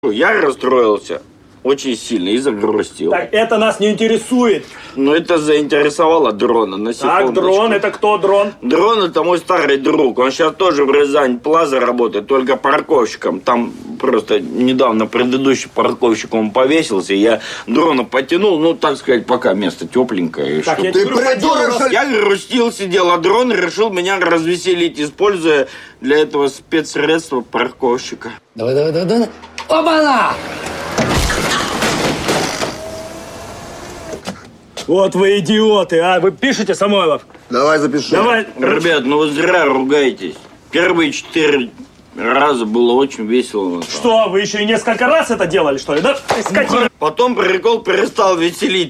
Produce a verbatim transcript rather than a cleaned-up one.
Я расстроился очень сильно и загрустил. Так, это нас не интересует. Но это заинтересовало дрона, на секундочку. Так, дрон, это кто дрон? Дрон это мой старый друг. Он сейчас тоже в Рязань Плаза работает, только парковщиком. Там просто недавно предыдущий парковщик он повесился. Я дрона потянул, ну, так сказать, пока место тепленькое. Так, я Ты придурок! Я грустил, сидел, а дрон решил меня развеселить, используя для этого спецсредства парковщика. Давай, давай, давай, давай. Оба-на! Вот вы идиоты, а? Вы пишете, Самойлов? Давай запиши. Давай. Ребят, ну вы зря ругаетесь. Первые четыре раза было очень весело. Что, вы еще и несколько раз это делали, что ли, да? Скотина. Потом прикол перестал веселить.